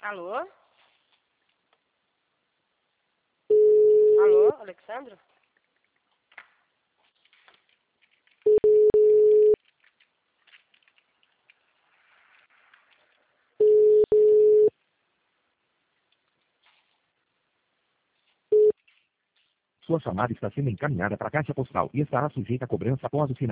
Alô? Alô, Alexandro? Sua chamada está sendo encaminhada para a caixa postal e estará sujeita a cobrança após o sinal.